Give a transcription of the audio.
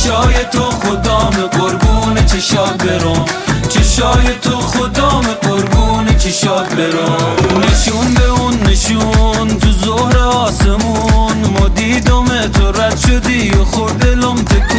چشای تو خدام قربون چشات برم، چشای تو خدام قربون چشات برم. نشون به اون نشون تو ظهر آسمون، ما دیدم تو رد شدی و خورد دلم